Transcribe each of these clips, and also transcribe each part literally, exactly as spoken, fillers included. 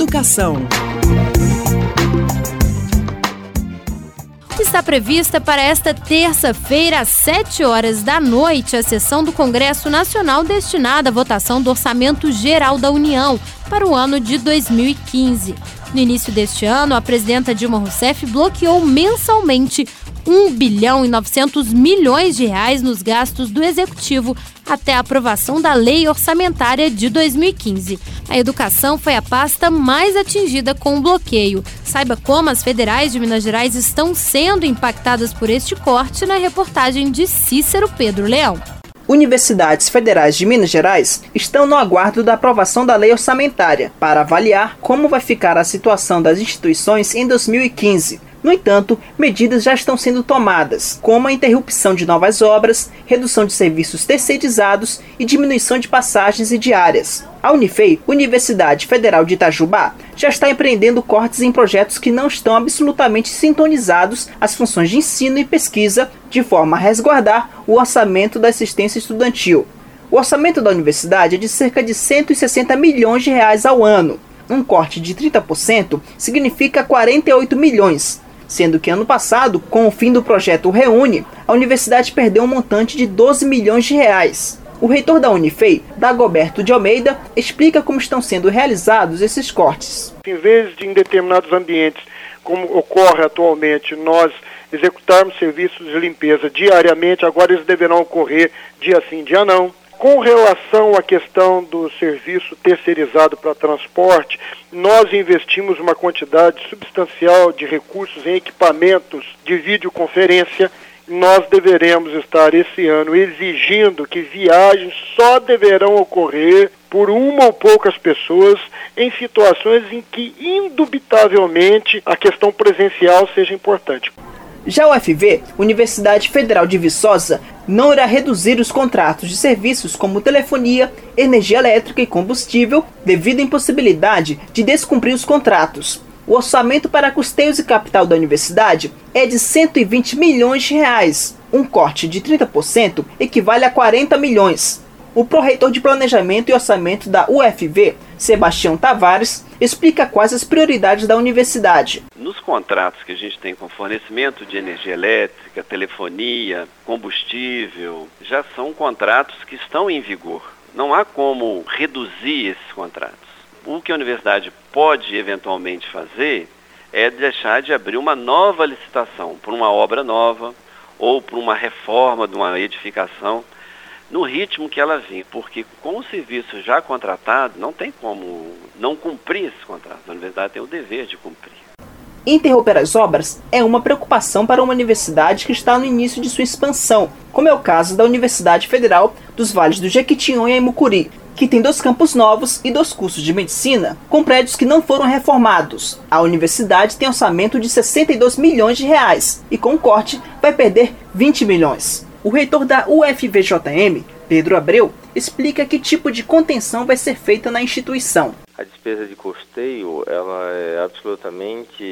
Educação. Está prevista para esta terça-feira, às sete horas da noite, a sessão do Congresso Nacional destinada à votação do Orçamento Geral da União para o ano de dois mil e quinze. No início deste ano, a presidenta Dilma Rousseff bloqueou mensalmente um bilhão e novecentos milhões de reais nos gastos do Executivo até a aprovação da Lei Orçamentária de dois mil e quinze. A educação foi a pasta mais atingida com o bloqueio. Saiba como as federais de Minas Gerais estão sendo impactadas por este corte na reportagem de Cícero Pedro Leão. Universidades federais de Minas Gerais estão no aguardo da aprovação da lei orçamentária para avaliar como vai ficar a situação das instituições em dois mil e quinze. No entanto, medidas já estão sendo tomadas, como a interrupção de novas obras, redução de serviços terceirizados e diminuição de passagens e diárias. A Unifei, Universidade Federal de Itajubá, já está empreendendo cortes em projetos que não estão absolutamente sintonizados às funções de ensino e pesquisa, de forma a resguardar o orçamento da assistência estudantil. O orçamento da universidade é de cerca de cento e sessenta milhões de reais ao ano. Um corte de trinta por cento significa quarenta e oito milhões. Sendo que ano passado, com o fim do projeto Reúne, a universidade perdeu um montante de doze milhões de reais. O reitor da Unifei, Dagoberto de Almeida, explica como estão sendo realizados esses cortes. Em vez de em determinados ambientes, como ocorre atualmente, nós executarmos serviços de limpeza diariamente, agora eles deverão ocorrer dia sim, dia não. Com relação à questão do serviço terceirizado para transporte, nós investimos uma quantidade substancial de recursos em equipamentos de videoconferência. Nós deveremos estar esse ano exigindo que viagens só deverão ocorrer por uma ou poucas pessoas em situações em que, indubitavelmente, a questão presencial seja importante. Já a U F V, Universidade Federal de Viçosa, não irá reduzir os contratos de serviços como telefonia, energia elétrica e combustível devido à impossibilidade de descumprir os contratos. O orçamento para custeios e capital da universidade é de cento e vinte milhões de reais. Um corte de trinta por cento equivale a quarenta milhões. O pró-reitor de Planejamento e Orçamento da U F V, Sebastião Tavares, explica quais as prioridades da universidade. Nos contratos que a gente tem com fornecimento de energia elétrica, telefonia, combustível, já são contratos que estão em vigor. Não há como reduzir esses contratos. O que a universidade pode eventualmente fazer é deixar de abrir uma nova licitação por uma obra nova ou por uma reforma de uma edificação no ritmo que ela vinha, porque com o serviço já contratado não tem como não cumprir esses contratos. A universidade tem o dever de cumprir. Interromper as obras é uma preocupação para uma universidade que está no início de sua expansão, como é o caso da Universidade Federal dos Vales do Jequitinhonha e Mucuri, que tem dois campos novos e dois cursos de medicina com prédios que não foram reformados. A universidade tem orçamento de sessenta e dois milhões de reais e com o corte vai perder vinte milhões. O reitor da U F V J M, Pedro Abreu, explica que tipo de contenção vai ser feita na instituição. A despesa de custeio ela é absolutamente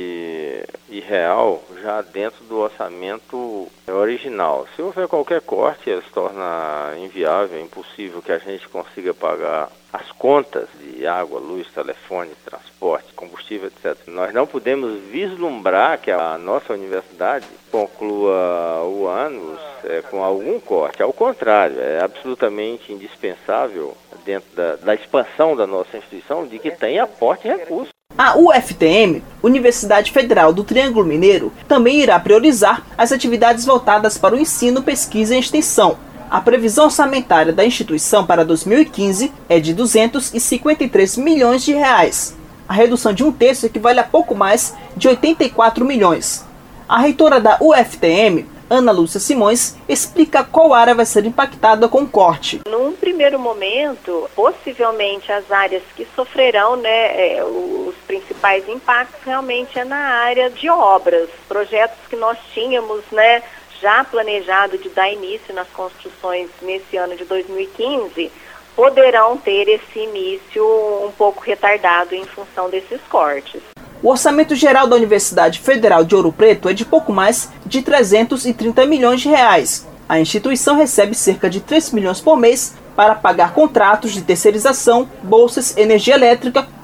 irreal já dentro do orçamento original. Se houver qualquer corte, ela se torna inviável, impossível que a gente consiga pagar as contas de água, luz, telefone, transporte, combustível, etcétera. Nós não podemos vislumbrar que a nossa universidade conclua o ano é, com algum corte. Ao contrário, é absolutamente indispensável dentro da, da expansão da nossa instituição de que tenha aporte e recursos. A U F T M, Universidade Federal do Triângulo Mineiro, também irá priorizar as atividades voltadas para o ensino, pesquisa e extensão. A previsão orçamentária da instituição para dois mil e quinze é de duzentos e cinquenta e três milhões de reais. A redução de um terço equivale a pouco mais de oitenta e quatro milhões. A reitora da U F T M, Ana Lúcia Simões, explica qual área vai ser impactada com o corte. Num primeiro momento, possivelmente as áreas que sofrerão, né, é, os principais impactos realmente é na área de obras, projetos que nós tínhamos, né, já planejado de dar início nas construções nesse ano de dois mil e quinze, poderão ter esse início um pouco retardado em função desses cortes. O orçamento geral da Universidade Federal de Ouro Preto é de pouco mais de trezentos e trinta milhões de reais. A instituição recebe cerca de três milhões por mês para pagar contratos de terceirização, bolsas, energia elétrica,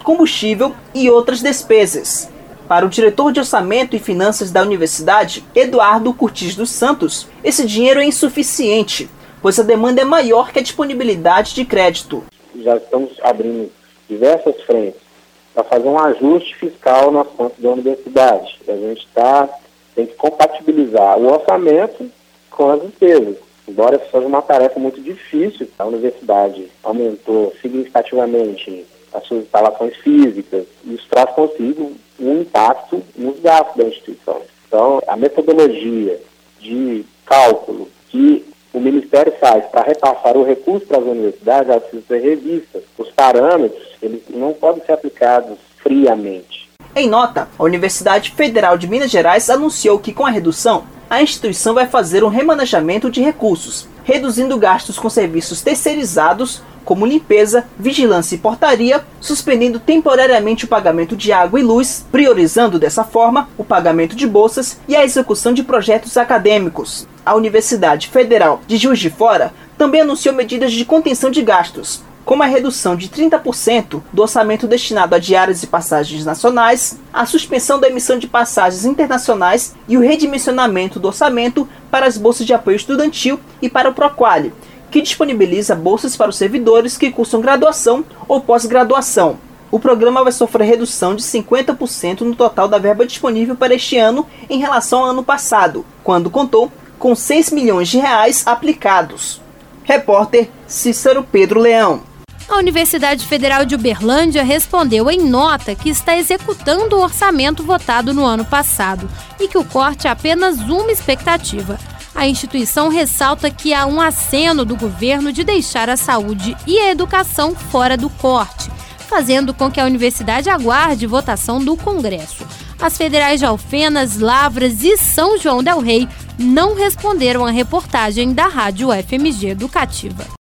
combustível e outras despesas. Para o diretor de Orçamento e Finanças da Universidade, Eduardo Curtis dos Santos, esse dinheiro é insuficiente, pois a demanda é maior que a disponibilidade de crédito. Já estamos abrindo diversas frentes para fazer um ajuste fiscal nas contas da universidade. A gente tá, tem que compatibilizar o orçamento com as despesas. Embora isso seja uma tarefa muito difícil, a universidade aumentou significativamente as suas instalações físicas, e isso traz consigo um impacto nos gastos da instituição. Então, a metodologia de cálculo que o Ministério faz para repassar o recurso para as universidades, ela precisa ser revista. Os parâmetros, eles não podem ser aplicados friamente. Em nota, a Universidade Federal de Minas Gerais anunciou que, com a redução, a instituição vai fazer um remanejamento de recursos, reduzindo gastos com serviços terceirizados, como limpeza, vigilância e portaria, suspendendo temporariamente o pagamento de água e luz, priorizando dessa forma o pagamento de bolsas e a execução de projetos acadêmicos. A Universidade Federal de Juiz de Fora também anunciou medidas de contenção de gastos, como a redução de trinta por cento do orçamento destinado a diárias e passagens nacionais, a suspensão da emissão de passagens internacionais e o redimensionamento do orçamento para as bolsas de apoio estudantil e para o Proquali, que disponibiliza bolsas para os servidores que cursam graduação ou pós-graduação. O programa vai sofrer redução de cinquenta por cento no total da verba disponível para este ano em relação ao ano passado, quando contou com seis milhões de reais aplicados. Repórter Cícero Pedro Leão. A Universidade Federal de Uberlândia respondeu em nota que está executando o orçamento votado no ano passado e que o corte é apenas uma expectativa. A instituição ressalta que há um aceno do governo de deixar a saúde e a educação fora do corte, fazendo com que a universidade aguarde votação do Congresso. As federais de Alfenas, Lavras e São João del Rei não responderam à reportagem da Rádio F M G Educativa.